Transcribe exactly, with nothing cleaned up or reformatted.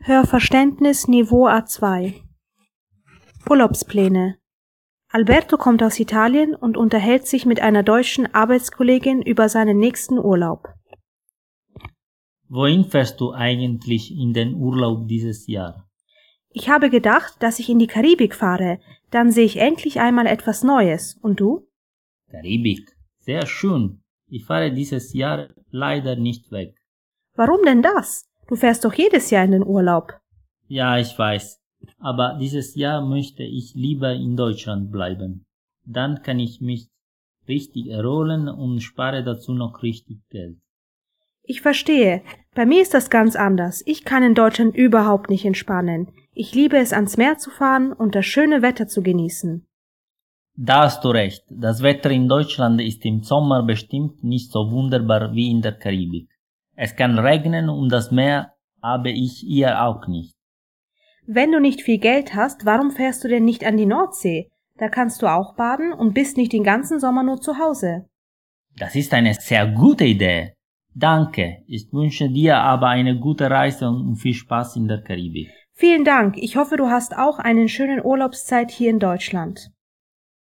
Hörverständnis Niveau A zwei. Urlaubspläne. Alberto kommt aus Italien und unterhält sich mit einer deutschen Arbeitskollegin über seinen nächsten Urlaub. Wohin fährst du eigentlich in den Urlaub dieses Jahr? Ich habe gedacht, dass ich in die Karibik fahre, dann sehe ich endlich einmal etwas Neues. Und du? Karibik, sehr schön. Ich fahre dieses Jahr leider nicht weg. Warum denn das? Du fährst doch jedes Jahr in den Urlaub. Ja, ich weiß. Aber dieses Jahr möchte ich lieber in Deutschland bleiben. Dann kann ich mich richtig erholen und spare dazu noch richtig Geld. Ich verstehe. Bei mir ist das ganz anders. Ich kann in Deutschland überhaupt nicht entspannen. Ich liebe es, ans Meer zu fahren und das schöne Wetter zu genießen. Da hast du recht. Das Wetter in Deutschland ist im Sommer bestimmt nicht so wunderbar wie in der Karibik. Es kann regnen und das Meer habe ich hier auch nicht. Wenn du nicht viel Geld hast, warum fährst du denn nicht an die Nordsee? Da kannst du auch baden und bist nicht den ganzen Sommer nur zu Hause. Das ist eine sehr gute Idee. Danke. Ich wünsche dir aber eine gute Reise und viel Spaß in der Karibik. Vielen Dank. Ich hoffe, du hast auch eine schöne Urlaubszeit hier in Deutschland.